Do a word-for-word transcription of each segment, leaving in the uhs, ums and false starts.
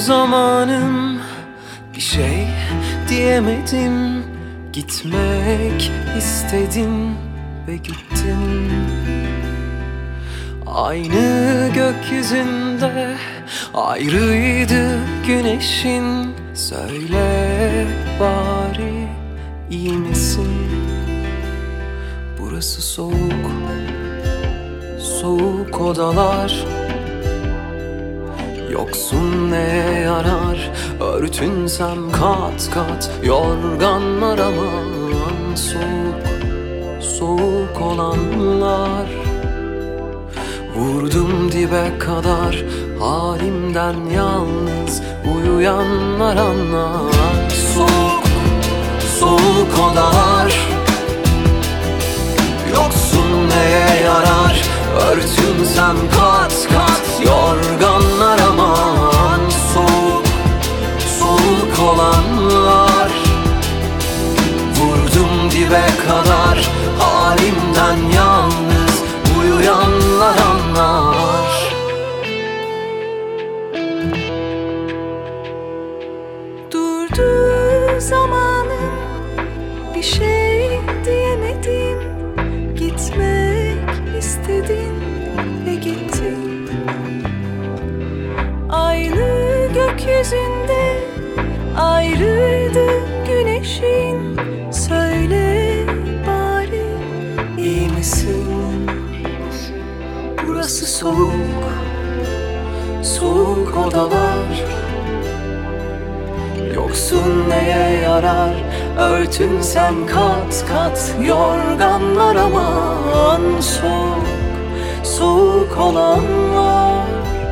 zamanım, bir şey diyemedim. Gitmek istedim ve gittim. Aynı gökyüzünde ayrıydı güneşin. Söyle bari, iyi misin? Burası soğuk, soğuk odalar. Yoksun neye yarar? Örtünsem kat kat yorganlar, aman soğuk, soğuk olanlar. Vurdum dibe kadar, halimden yalnız uyuyanlar anlar. Soğuk, soğuk odalar. Yoksun neye yarar? Örtünsem kat kat yorganlar, aman soğuk, soğuk olanlar. Vurdum dibe kadar, halimden yalnız uyuyanlar anlar. Durdu zamanım, bir şey diyemedim. Gitmek istedim ve gittim. Aynı gökyüzünde ayrıydı güneşin. Söyle bari, İyi misin? Burası soğuk, soğuk odalar. Yoksun neye yarar? Örtünsem kat kat yorganlar, aman soğuk, soğuk olanlar.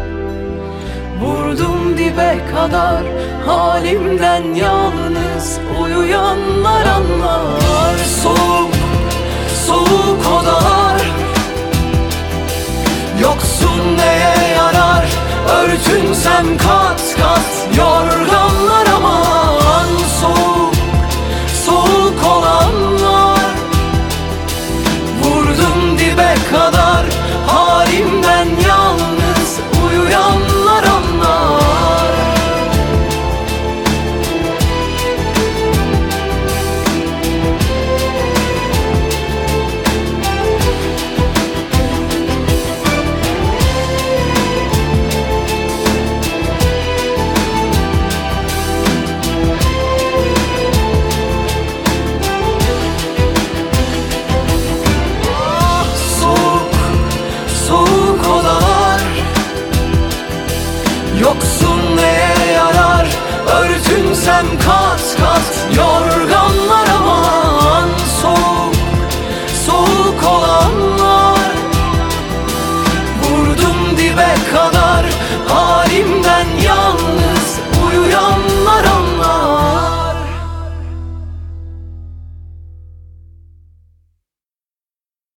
Vurdum dibe kadar, halimden yalnız uyuyanlar anlar. Soğuk, soğuk odalar. Yoksun neye yarar? Örtünsem kat kat yorganlar,